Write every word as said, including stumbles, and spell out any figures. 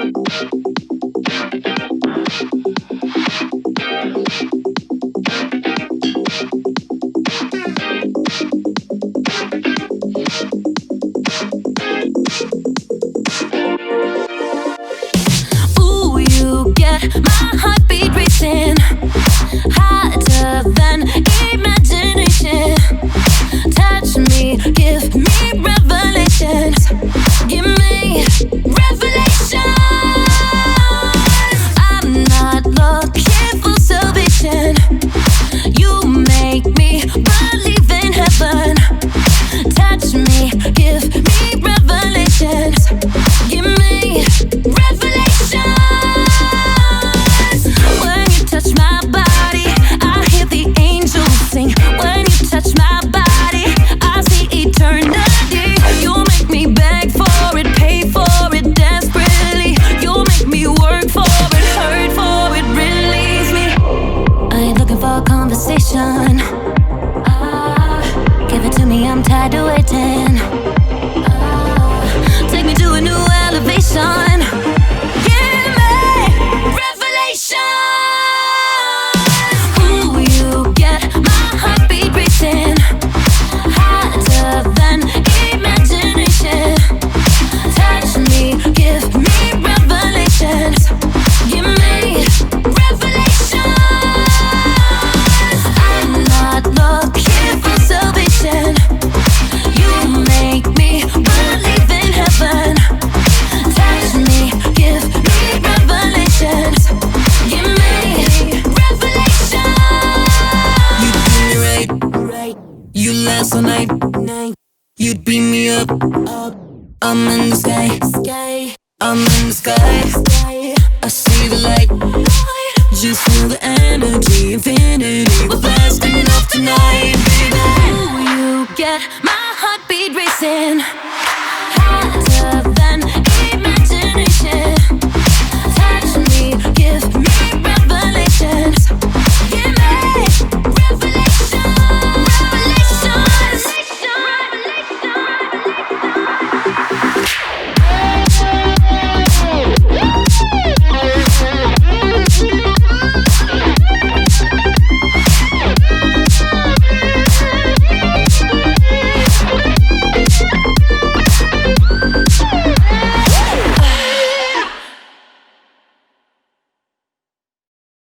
Ooh, you get my heartbeat racing, hotter than imagination. Touch me, give me revelations. Give me revelations. I'm not looking for salvation. You make me believe in heaven. Touch me, give me revelations. Give me revelations. When you touch my body, I hear the angels sing. When you touch my body, I see eternity. You make me beg for it, pay for it desperately. You make me work for it, hurt for it, release me. I ain't looking for a conversation. Ah, give it to me, I'm tired of waiting. Ah, take me to a new elevation. Give me revelation. Ooh, you get my heartbeat racing, hotter than imagination. Touch me, give me revelations. Give me revelations. I'm not looking for salvation. You make me believe in heaven. Touch me, give me revelations. Give me revelations. You do me right, you last all night. You'd beam me up, I'm in the sky, I'm in the sky. I see the light, just feel the energy, infinity. We're blasting off tonight, baby. Ooh, you get my heartbeat racing,